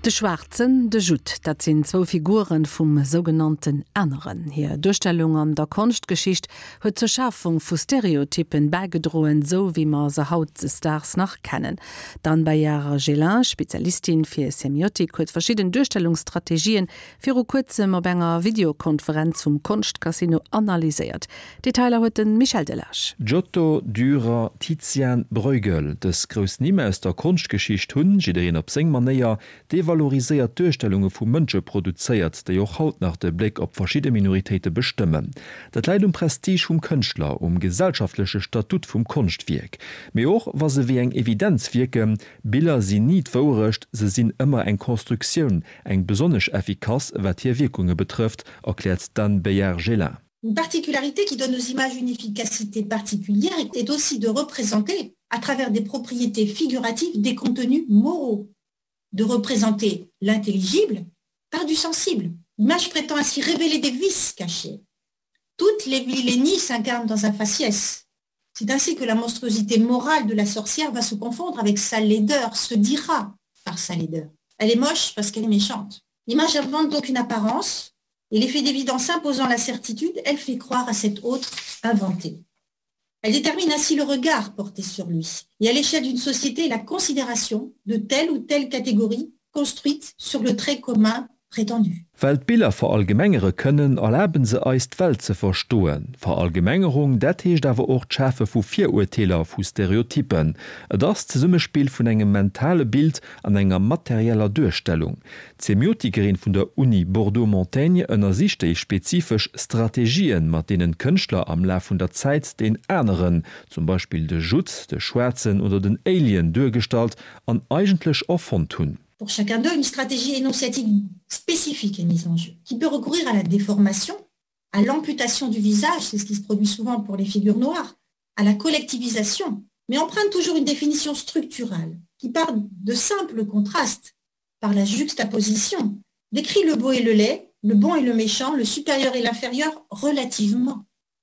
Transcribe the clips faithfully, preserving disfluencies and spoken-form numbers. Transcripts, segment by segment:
De Schwarzen, de Jut, dat sind zwo Figuren vum sogenannten Äneren. Hier Durchstellung an der Kunstgeschicht huet zur Schaffung vu Stereotypen beigedrohen, so wie man se haut ze Stars nach kennen. Dann bei Jara Gelin, Spezialistin fir Semiotik, huet verschieden Durchstellungsstrategien fir o kurzem op enger Videokonferenz zum Kunstcasino analysiert. Detailer huet den Michel Delage. Giotto, Dürer, Tizian, Bruegel, des grös Nime aus der Kunstgeschicht hunn, jiin op seng manéier, devaloriséiert Durchstellungen vu Mënsche produzéiert, déi och haut nach de Blick op verschiedene Minoritäten bestimmen. Dat leit um Prestige vum Künstler, um gesellschaftliche Statut vum Kunstwirk. Me och was se wie eng Evidenz wirken, Bilder sie niet vorrecht, se sinn immer eng Konstruktion, eng besonnech effikaz, wat hier Wirkungen betrifft, erklärt dann Bayard Gelin. Une particularité qui donne aux images une efficacité particulière est aussi de représenter, à travers des propriétés figuratives, des contenus moraux, de représenter l'intelligible par du sensible. L'image prétend ainsi révéler des vices cachés. Toutes les vilainies s'incarnent dans un faciès. C'est ainsi que la monstruosité morale de la sorcière va se confondre avec sa laideur, se dira par sa laideur. Elle est moche parce qu'elle est méchante. L'image invente donc une apparence, et l'effet d'évidence imposant la certitude, elle fait croire à cet autre inventé. Elle détermine ainsi le regard porté sur lui et à l'échelle d'une société la considération de telle ou telle catégorie construite sur le trait commun prétendu. Weil Bilder verallgemengere können, erlauben se eist Welt ze verstoen. Verallgemengerung, dat heescht awer och d'Schafe vu vier Urteiler vu Stereotypen. Das Summespiel vun engem mentale Bild an enger materieller Durchstellung. Semiotikerin vun der Uni Bordeaux-Montaigne ënnersichtech spezifisch Strategien, mat denen Künstler am Lauf vun der Zeit den Äneren, zum Beispiel de Schutz, de Schwarzen oder den Alien durchgestalt, an eigentlich offon tun. Pour chacun d'eux, une stratégie énonciative spécifique est mise en jeu, qui peut recourir à la déformation, à l'amputation du visage, c'est ce qui se produit souvent pour les figures noires, à la collectivisation, mais emprunte toujours une définition structurale, qui part de simples contrastes, par la juxtaposition, décrit le beau et le laid, le bon et le méchant, le supérieur et l'inférieur relativement,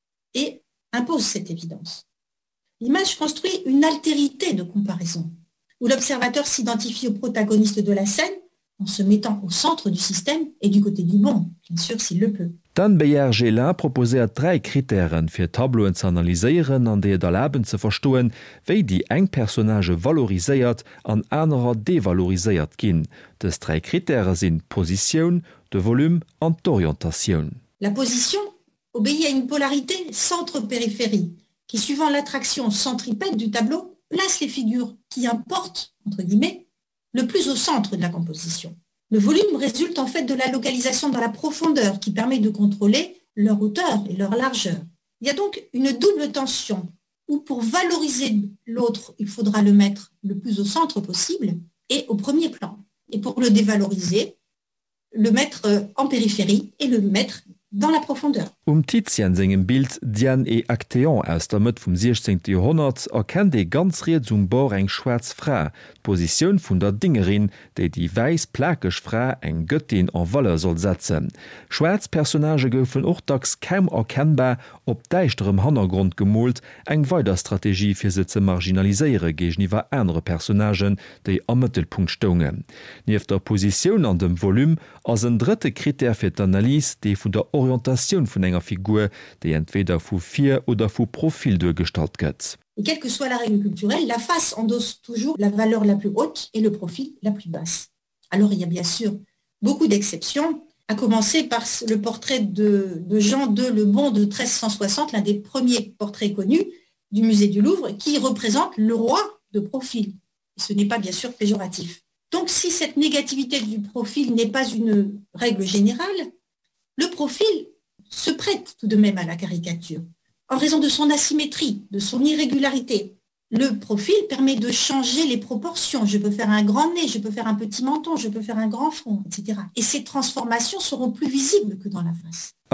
et impose cette évidence. L'image construit une altérité de comparaison, où l'observateur s'identifie au protagoniste de la scène en se mettant au centre du système et du côté du bon, bien sûr s'il le peut. Dann Bayard Gelin proposiert drei Kriterien fir Tabloen zu analyseieren, an dee erlauben ze verstoen, wéi die eng Personage valoriséiert an anderer devaloriséiert ginn. Des drei Kriterien sind Position, de Volume an d'Orientation. La position obéit à une polarité centre-périphérie, qui suivant l'attraction centripète du tableau, place les figures qui importent, entre guillemets, le plus au centre de la composition. Le volume résulte en fait de la localisation dans la profondeur qui permet de contrôler leur hauteur et leur largeur. Il y a donc une double tension où pour valoriser l'autre, il faudra le mettre le plus au centre possible et au premier plan. Et pour le dévaloriser, le mettre en périphérie et le mettre dans la profondeur. Um Tizian segem Bild Diane et Actéon aus der Mitte vom sechzehnten Jahrhundert erkennt de ganz riet zum Bor eng schwarz Frau, Position vun der Dingerin, déi die weis plakisch Frau eng Göttin an Walle soll setzen. Schwarz Personage goufen och dacks kaum erkennbar op deichterem Hannergrund gemolt, eng weiter Strategie fir se ze marginaliséiere géiwwer andere Personagen, déi am Mittelpunkt stongen. Nief der Position an dem Volume ass een dritte Kriter fir d'Analyse, déi vun der Orientation vun enger Figur, die entweder vu vier oder vu Profil durchgestalt gëtt. Et quelle que soit la règle culturelle, la face endosse toujours la valeur la plus haute et le profil la plus basse. Alors il y a bien sûr beaucoup d'exceptions, à commencer par le portrait de, de Jean deux Le Bon de treize cent soixante, l'un des premiers portraits connus du musée du Louvre, qui représente le roi de profil. Et ce n'est pas bien sûr péjoratif. Donc si cette négativité du profil n'est pas une règle générale, le profil se prête tout de même à la caricature, en raison de son asymétrie, de son irrégularité. Le profil permet de changer les proportions. Je peux faire un grand nez, je peux faire un petit menton, je peux faire un grand front, et cetera. Et ces transformations seront plus visibles que dans la face.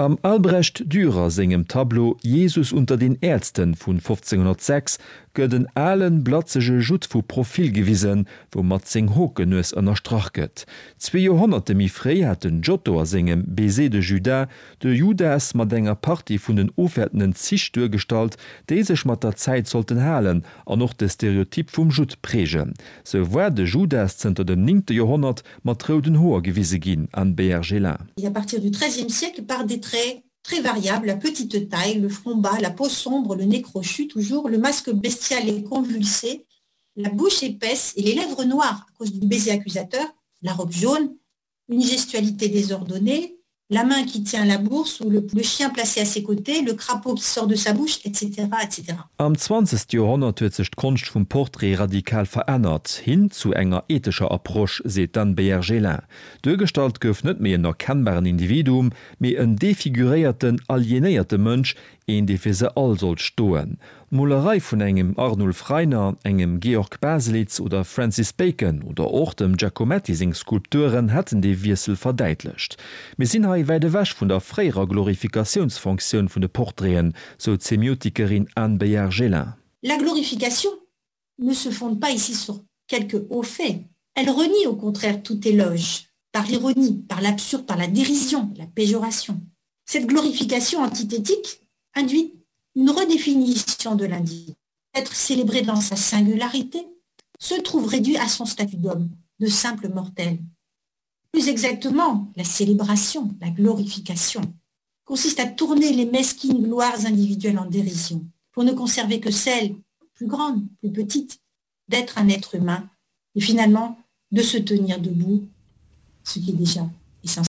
Am Albrecht Dürer singem Tableau Jesus unter den Ärzten vun fünfzehnhundertsechs gëtt den allen blatzege Jut vu Profil gewiesen, wo mat zing Hokenues ënner Strach gëtt. Zwei Jahrhunderte mi fré hat den Giotto singem Baiser de Judas de Judas mat enger Party vun den ofwärtenden Zichtür stalt, déi sech mat der Zeit sollten halen an noch de Stereotyp vum Jut pregen. So war de Judas zenter dem neunten Jahrhundert mat Trouden hoher gewiese ginn an Bergelin. Et à partir du treizième siècle, par des traits très variables, la petite taille, le front bas, la peau sombre, le nez crochu, toujours, le masque bestial et convulsé, la bouche épaisse et les lèvres noires à cause du baiser accusateur, la robe jaune, une gestualité désordonnée, la main qui tient la bourse ou le, le chien placé à ses côtés, le crapaud qui sort de sa bouche, et cetera et cetera. Am zwanzigsten Jahrhundert huet sech d'Kunst vum Porträt radikal verënnert, hin zu enger ethischer Approch, seet dann Bergelin. D'Gestalt gouf net méi en erkennbaren Individum, méi en defiguréierten, alienéierte Mënsch, en de fir se all sollt stoen. Molerei vun engem Arnulf Reiner, engem Georg Baselitz oder Francis Bacon oder auch dem Giacometti sing Skulpturen hätten de Wirsel verdeitlecht. Me sinn hai weide wäch vun der freier Glorifikationsfunktion vun de Porträten, so Sémiotikerin Anne Bergelin. La glorification ne se fonde pas ici sur quelques hauts faits. Elle renie au contraire tout éloge, par l'ironie, par l'absurde, par la dérision, la péjoration. Cette glorification antithétique induit une redéfinition de l'individu. Être célébré dans sa singularité se trouve réduit à son statut d'homme, de simple mortel. Plus exactement, la célébration, la glorification, consiste à tourner les mesquines gloires individuelles en dérision, pour ne conserver que celle, plus grande, plus petite, d'être un être humain, et finalement de se tenir debout, ce qui est déjà essentiel.